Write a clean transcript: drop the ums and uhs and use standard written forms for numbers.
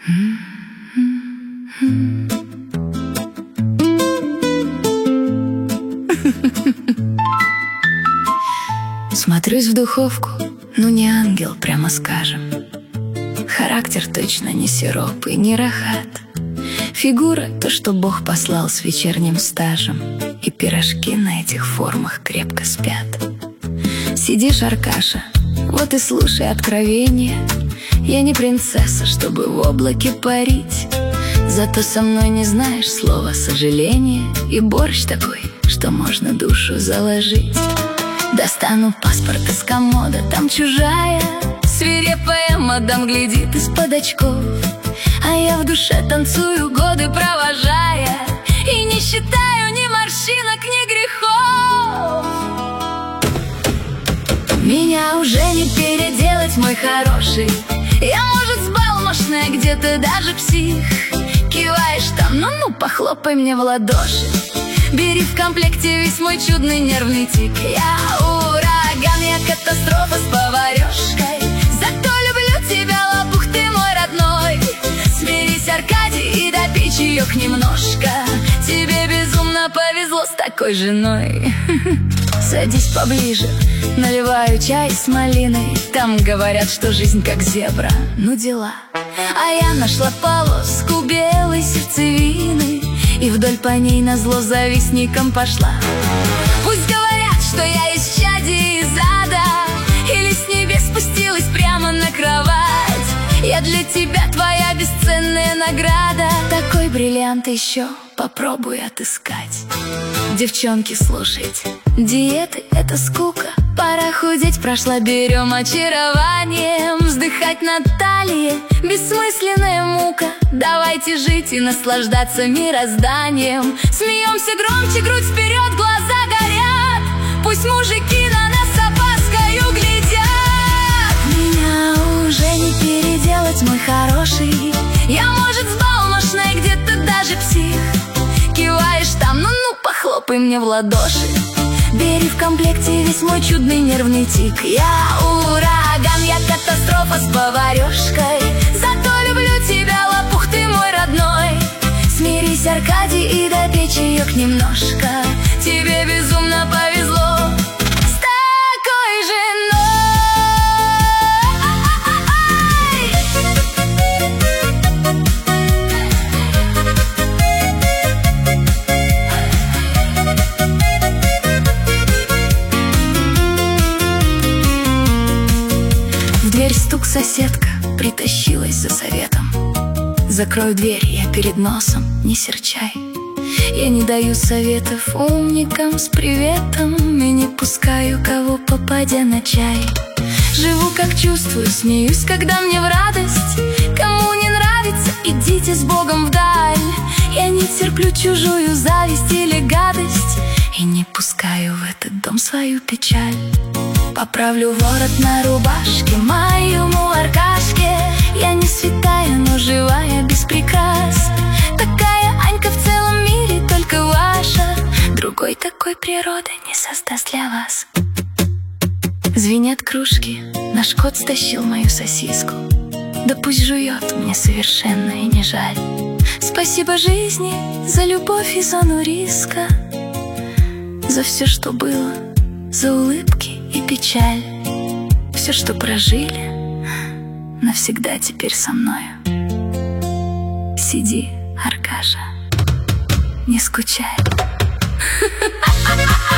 Смотрюсь в духовку, ну не ангел, прямо скажем. Характер точно не сироп и не рахат. Фигура — то, что Бог послал с вечерним стажем. И пирожки на этих формах крепко спят. Сидишь, Аркаша, вот и слушай откровение. Я не принцесса, чтобы в облаке парить. Зато со мной не знаешь слова сожаления. И борщ такой, что можно душу заложить. Достану паспорт из комода, там чужая свирепая мадам глядит из-под очков. А я в душе танцую, годы провожая, и не считаю ни морщинок, ни грехов. Меня уже не переделать, мой хороший. Я, может, взбалмошная, где-то даже псих. Киваешь там, ну-ну, похлопай мне в ладоши. Бери в комплекте весь мой чудный нервный тик. Я ураган, я катастрофа с поварешкой. Зато люблю тебя, лопух ты мой родной. Смирись, Аркадий, и допей чаек немножко. Тебе безумно повезло с такой женой. Садись поближе, наливаю чай с малиной. Там говорят, что жизнь как зебра, ну дела. А я нашла полоску белой сердцевины и вдоль по ней назло завистникам пошла. Пусть говорят, что я из чади из ада, или с небес спустилась прямо на кровать. Я для тебя твоя бесценная награда. Такой бриллиант еще попробуй отыскать. Девчонки, слушайте, диеты — это скука. Пора худеть, прошла, берем очарованием. Вздыхать на талии — бессмысленная мука. Давайте жить и наслаждаться мирозданием. Смеемся громче, грудь вперед, глаза горят. Пусть мужики на нас с опаскою глядят. Меня уже не переделать, мой хороший. Я, может, взбалмошная, где-то даже псих. Киваешь там, ну-ну, похлопай мне в ладоши. Бери в комплекте весь мой чудный нервный тик. Я ураган, я катастрофа с поварешкой. Зато люблю тебя, лопух ты мой родной. Смирись, Аркадий, и допей чаек немножко. Тебе безумно повезло с такой женой. В дверь стук, соседка притащилась за советом. Закрою дверь, я перед носом, не серчай. Я не даю советов умникам с приветом и не пускаю кого попадя на чай. Живу как чувствую, смеюсь, когда мне в радость. Кому не нравится, идите с Богом вдаль. Я не терплю чужую зависть или гадость и не пускаю в этот дом свою печаль. Поправлю ворот на рубашке моему Аркашке. Я не святая, но живая без прикрас. Такая Анька в целом мире только ваша. Другой такой природы не создаст для вас. Звенят кружки, наш кот стащил мою сосиску. Да пусть жует, мне совершенно и не жаль. Спасибо жизни за любовь и зону риска, за все, что было, за улыбки и печаль. Все, что прожили, навсегда теперь со мною. Сиди, Аркаша, не скучай.